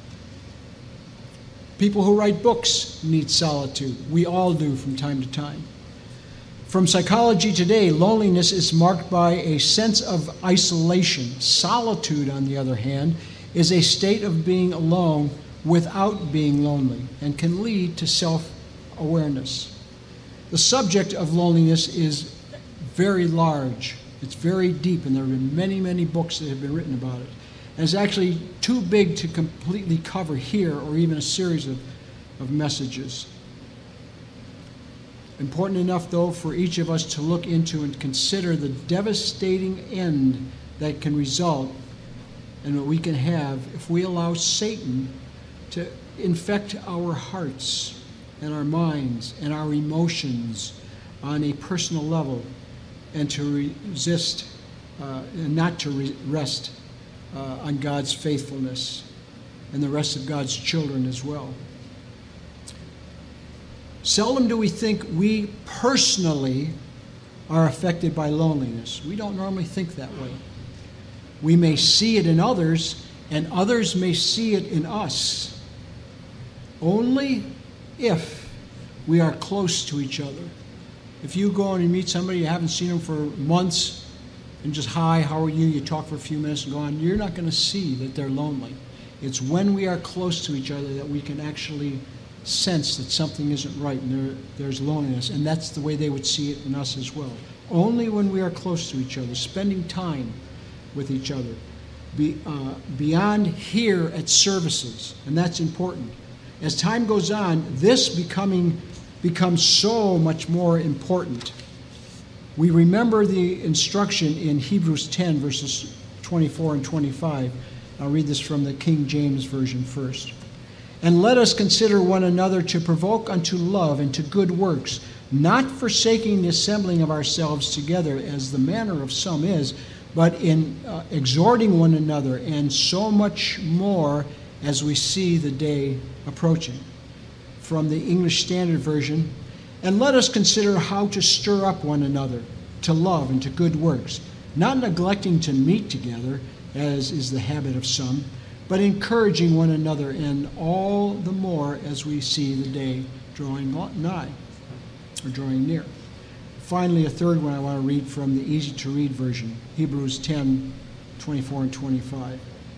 People who write books need solitude. We all do from time to time. From Psychology Today, loneliness is marked by a sense of isolation. Solitude, on the other hand, is a state of being alone without being lonely and can lead to self-awareness. The subject of loneliness is very large. It's very deep, and there have been many, many books that have been written about it. And it's actually too big to completely cover here or even a series of, of messages. Important enough, though, for each of us to look into and consider the devastating end that can result and what we can have if we allow Satan to infect our hearts and our minds and our emotions on a personal level, and to resist uh, and not to re- rest uh, on God's faithfulness and the rest of God's children as well. Seldom do we think we personally are affected by loneliness. We don't normally think that way. We may see it in others, and others may see it in us, only if we are close to each other. If you go and you meet somebody, you haven't seen them for months, and just, hi, how are you? You talk for a few minutes and go on, you're not going to see that they're lonely. It's when we are close to each other that we can actually sense that something isn't right and there, there's loneliness, and that's the way they would see it in us as well. Only when we are close to each other, spending time with each other, be, uh, beyond here at services, and that's important. As time goes on, this becoming becomes so much more important. We remember the instruction in Hebrews ten, verses twenty-four and twenty-five. I'll read this from the King James Version first. And let us consider one another to provoke unto love and to good works, not forsaking the assembling of ourselves together, as the manner of some is, but in uh, exhorting one another, and so much more as we see the day approaching. From the English Standard Version, and let us consider how to stir up one another to love and to good works, not neglecting to meet together, as is the habit of some, but encouraging one another, and all the more as we see the day drawing nigh, or drawing near. Finally, a third one I want to read from the easy-to-read version, Hebrews ten, twenty-four and twenty-five.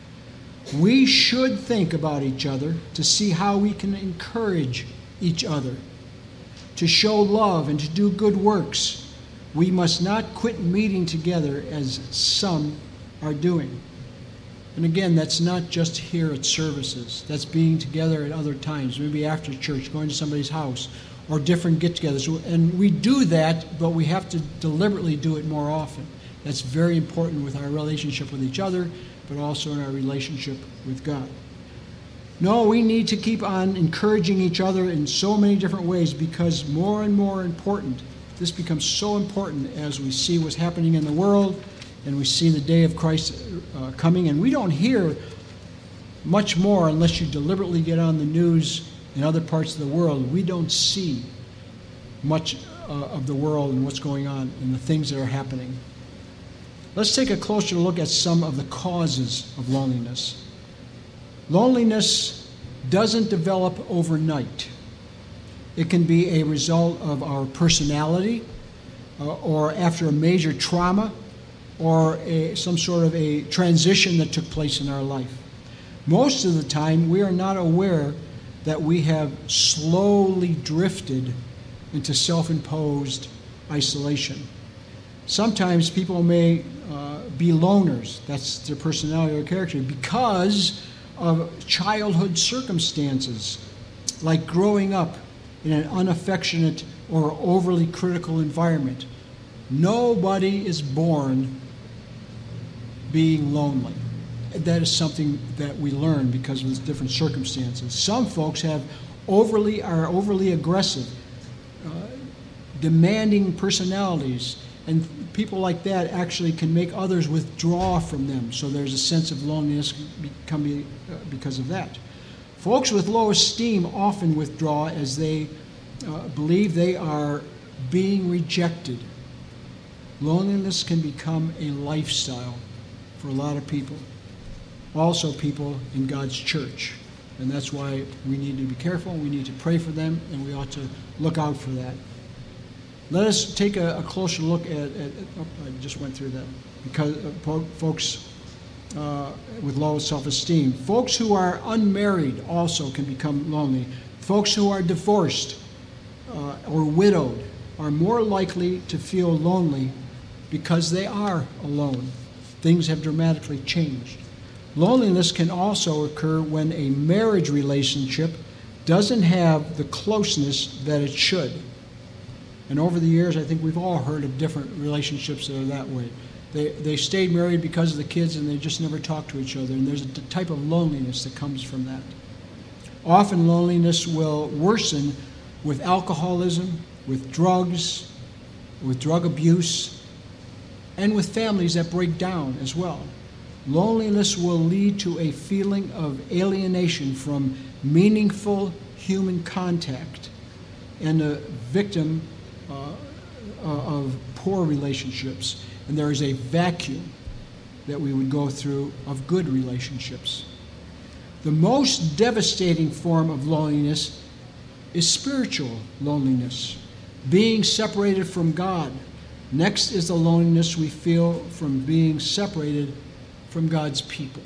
We should think about each other to see how we can encourage each other, to show love and to do good works. We must not quit meeting together as some are doing. And again, that's not just here at services. That's being together at other times, maybe after church, going to somebody's house, or different get-togethers. And we do that, but we have to deliberately do it more often. That's very important with our relationship with each other, but also in our relationship with God. No, we need to keep on encouraging each other in so many different ways, because more and more important, this becomes so important as we see what's happening in the world, and we see the day of Christ uh, coming. And we don't hear much more unless you deliberately get on the news in other parts of the world. We don't see much uh, of the world and what's going on and the things that are happening. Let's take a closer look at some of the causes of loneliness. Loneliness doesn't develop overnight. It can be a result of our personality, uh, or after a major trauma, or a, some sort of a transition that took place in our life. Most of the time, we are not aware that we have slowly drifted into self-imposed isolation. Sometimes people may uh, be loners, that's their personality or character, because of childhood circumstances, like growing up in an unaffectionate or overly critical environment. Nobody is born being lonely. That is something that we learn because of the different circumstances. Some folks have overly are overly aggressive, uh, demanding personalities, and people like that actually can make others withdraw from them. So there's a sense of loneliness become uh, because of that. Folks with low esteem often withdraw as they uh, believe they are being rejected. Loneliness can become a lifestyle for a lot of people. Also people in God's church. And that's why we need to be careful, we need to pray for them, and we ought to look out for that. Let us take a, a closer look at, at, at oh, I just went through that, because uh, folks uh, with low self-esteem. Folks who are unmarried also can become lonely. Folks who are divorced uh, or widowed are more likely to feel lonely because they are alone. Things have dramatically changed. Loneliness can also occur when a marriage relationship doesn't have the closeness that it should. And over the years, I think we've all heard of different relationships that are that way. They, they stayed married because of the kids and they just never talked to each other. And there's a type of loneliness that comes from that. Often loneliness will worsen with alcoholism, with drugs, with drug abuse, and with families that break down as well. Loneliness will lead to a feeling of alienation from meaningful human contact and a victim uh, of poor relationships. And there is a vacuum that we would go through of good relationships. The most devastating form of loneliness is spiritual loneliness, being separated from God. Next is the loneliness we feel from being separated from God's people.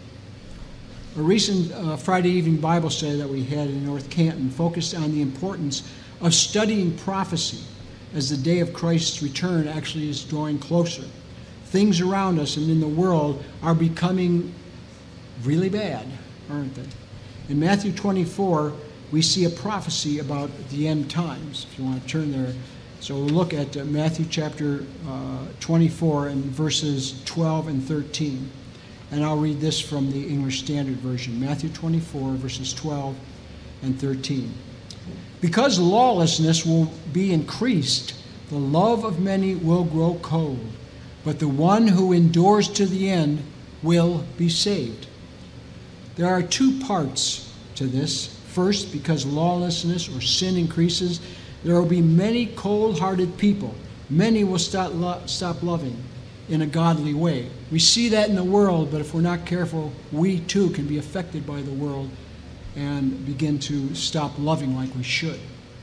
A recent uh, Friday evening Bible study that we had in North Canton focused on the importance of studying prophecy as the day of Christ's return actually is drawing closer. Things around us and in the world are becoming really bad, aren't they? In Matthew twenty-four, we see a prophecy about the end times, if you want to turn there. So we'll look at uh, Matthew chapter uh, twenty-four and verses twelve and thirteen. And I'll read this from the English Standard Version. Matthew twenty-four, verses twelve and thirteen. Because lawlessness will be increased, the love of many will grow cold, but the one who endures to the end will be saved. There are two parts to this. First, because lawlessness or sin increases, there will be many cold-hearted people. Many will stop, lo- stop loving in a godly way. We see that in the world, but if we're not careful, we too can be affected by the world and begin to stop loving like we should.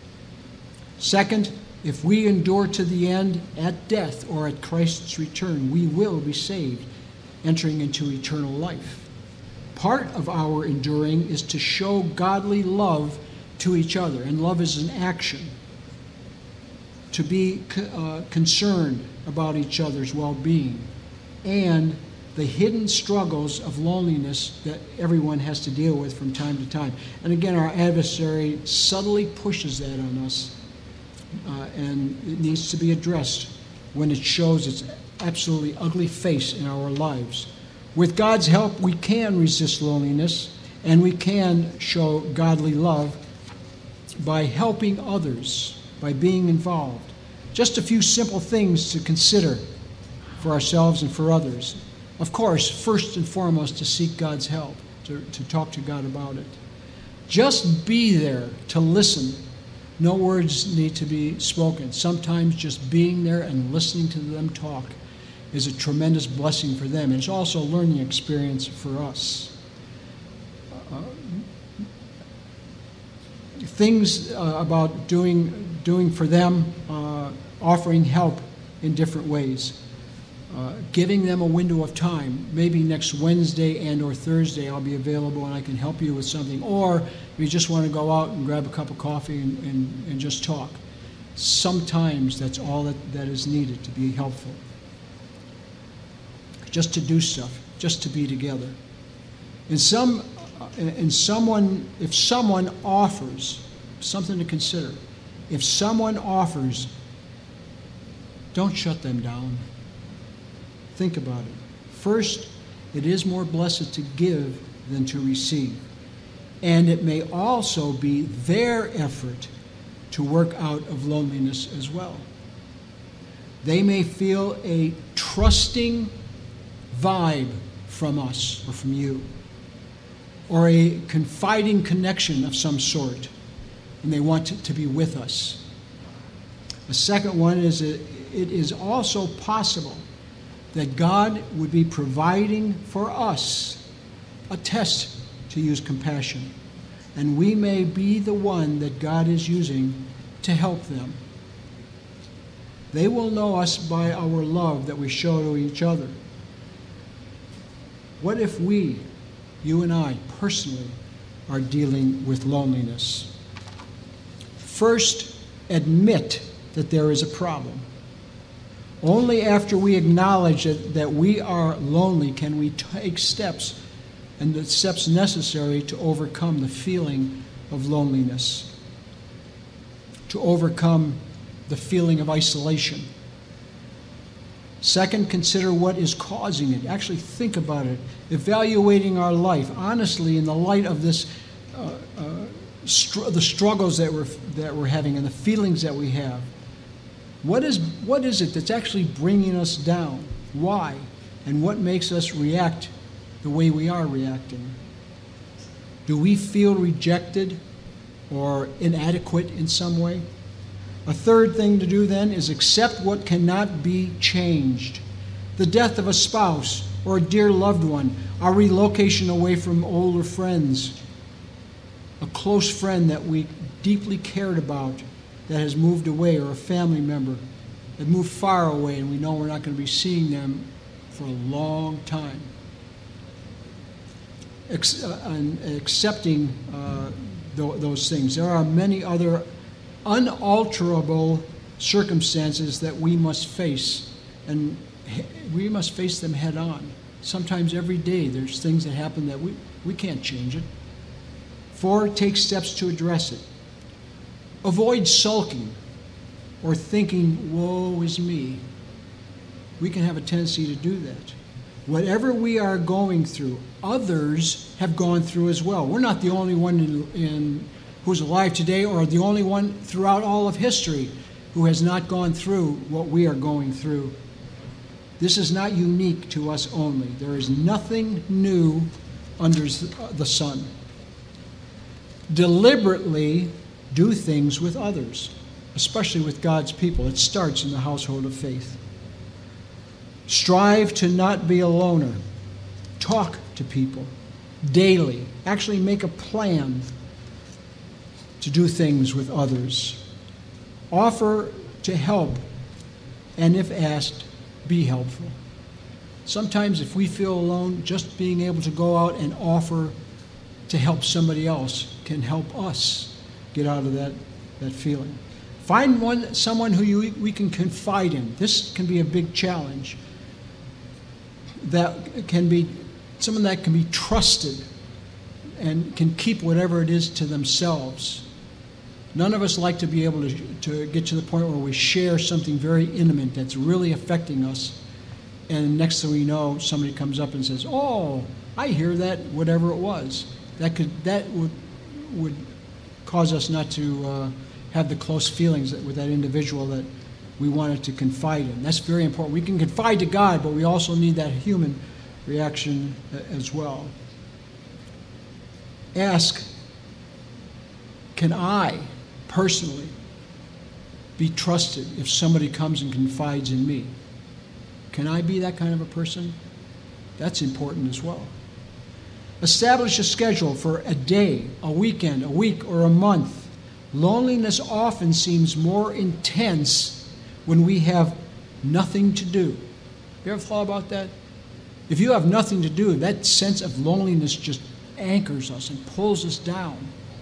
Second, if we endure to the end at death or at Christ's return, we will be saved, entering into eternal life. Part of our enduring is to show godly love to each other, and love is an action. To be uh, concerned about each other's well-being and the hidden struggles of loneliness that everyone has to deal with from time to time. And again, our adversary subtly pushes that on us, uh, and it needs to be addressed when it shows its absolutely ugly face in our lives. With God's help, we can resist loneliness, and we can show godly love by helping others, by being involved. Just a few simple things to consider for ourselves and for others. Of course, first and foremost, to seek God's help, to, to talk to God about it. Just be there to listen. No words need to be spoken. Sometimes just being there and listening to them talk is a tremendous blessing for them. And it's also a learning experience for us. Uh, things uh, about doing, doing for them, uh, offering help in different ways. Uh, giving them a window of time. Maybe next Wednesday and or Thursday I'll be available and I can help you with something. Or if you just want to go out and grab a cup of coffee and, and, and just talk. Sometimes that's all that, that is needed to be helpful. Just to do stuff, just to be together. In some, in someone, if someone offers, something to consider, if someone offers, don't shut them down. Think about it. First, it is more blessed to give than to receive. And it may also be their effort to work out of loneliness as well. They may feel a trusting vibe from us or from you, or a confiding connection of some sort, and they want to, to be with us. The second one is that it is also possible that God would be providing for us a test to use compassion, and we may be the one that God is using to help them. They will know us by our love that we show to each other. What if we, you and I, personally, are dealing with loneliness? First, admit that there is a problem. Only after we acknowledge that, that we are lonely can we take steps and the steps necessary to overcome the feeling of loneliness, to overcome the feeling of isolation. Second, consider what is causing it. Actually think about it. Evaluating our life honestly in the light of this, uh, uh, str- the struggles that we're, that we're having and the feelings that we have. What is, what is it that's actually bringing us down? Why? And what makes us react the way we are reacting? Do we feel rejected or inadequate in some way? A third thing to do then is accept what cannot be changed. The death of a spouse or a dear loved one, our relocation away from older friends, a close friend that we deeply cared about that has moved away, or a family member that moved far away and we know we're not going to be seeing them for a long time. Ex- uh, and accepting uh, th- those things. There are many other unalterable circumstances that we must face, and he- we must face them head on. Sometimes every day there's things that happen that we, we can't change it. Four, take steps to address it. Avoid sulking or thinking, woe is me. We can have a tendency to do that. Whatever we are going through, others have gone through as well. We're not the only one in, in who's alive today, or the only one throughout all of history who has not gone through what we are going through. This is not unique to us only. There is nothing new under the sun. Deliberately do things with others, especially with God's people. It starts in the household of faith. Strive to not be a loner. Talk to people daily. Actually make a plan to do things with others. Offer to help, and if asked, be helpful. Sometimes if we feel alone, just being able to go out and offer to help somebody else can help us get out of that, that feeling. Find one, someone who you, we can confide in. This can be a big challenge. That can be someone that can be trusted and can keep whatever it is to themselves. None of us like to be able to, to get to the point where we share something very intimate that's really affecting us, and next thing we know, somebody comes up and says, oh, I hear that, whatever it was. That could that would would cause us not to uh, have the close feelings that, with that individual that we wanted to confide in. That's very important. We can confide to God, but we also need that human reaction as well. Ask, can I personally be trusted if somebody comes and confides in me? Can I be that kind of a person? That's important as well. Establish a schedule for a day, a weekend, a week, or a month. Loneliness often seems more intense when we have nothing to do. You ever thought about that? If you have nothing to do, that sense of loneliness just anchors us and pulls us down.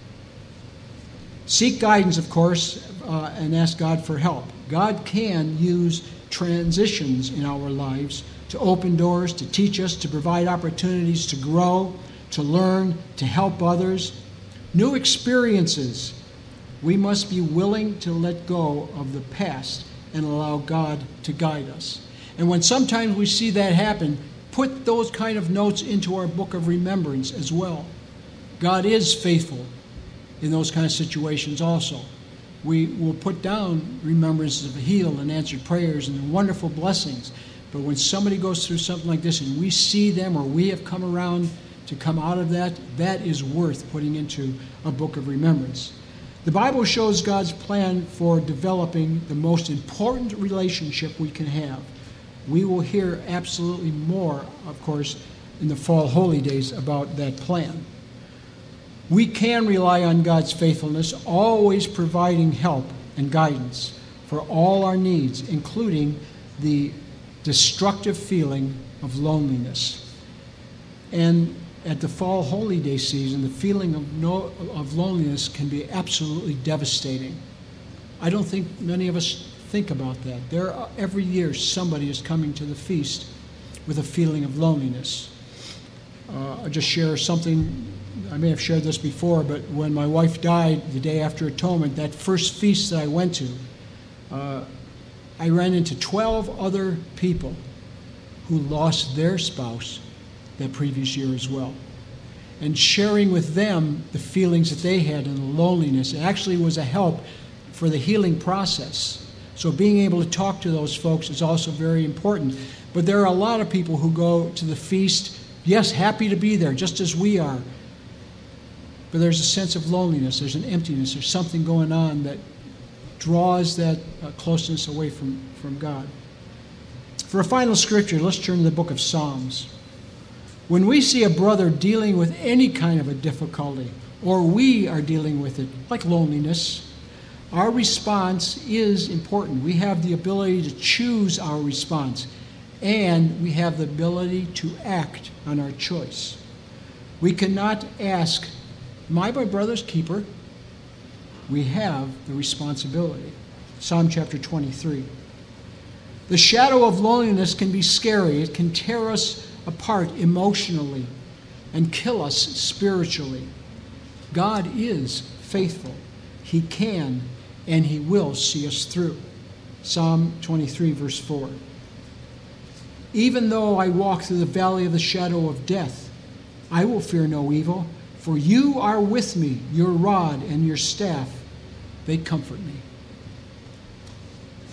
Seek guidance, of course, uh, and ask God for help. God can use transitions in our lives to open doors, to teach us, to provide opportunities to grow, to learn, to help others. New experiences. We must be willing to let go of the past and allow God to guide us. And when sometimes we see that happen, put those kind of notes into our book of remembrance as well. God is faithful in those kind of situations also. We will put down remembrances of healed and answered prayers and wonderful blessings. But when somebody goes through something like this and we see them, or we have come around to come out of that, that is worth putting into a book of remembrance. The Bible shows God's plan for developing the most important relationship we can have. We will hear absolutely more, of course, in the fall holy days about that plan. We can rely on God's faithfulness, always providing help and guidance for all our needs, including the destructive feeling of loneliness. And at the fall holy day season, the feeling of, no, of loneliness can be absolutely devastating. I don't think many of us think about that. There are, every year somebody is coming to the feast with a feeling of loneliness. Uh, I'll just share something. I may have shared this before, but when my wife died the day after Atonement, that first feast that I went to, uh, I ran into twelve other people who lost their spouse that previous year as well. And sharing with them the feelings that they had and the loneliness, it actually was a help for the healing process. So being able to talk to those folks is also very important. But there are a lot of people who go to the feast, yes, happy to be there, just as we are. But there's a sense of loneliness, there's an emptiness, there's something going on that draws that uh, closeness away from, from God. For a final scripture, let's turn to the book of Psalms. When we see a brother dealing with any kind of a difficulty, or we are dealing with it, like loneliness, our response is important. We have the ability to choose our response, and we have the ability to act on our choice. We cannot ask, am I my brother's keeper? We have the responsibility. Psalm chapter twenty-three. The shadow of loneliness can be scary. It can tear us apart emotionally and kill us spiritually. God is faithful. He can and He will see us through. Psalm twenty-three, verse four. Even though I walk through the valley of the shadow of death, I will fear no evil, for you are with me, your rod and your staff, they comfort me.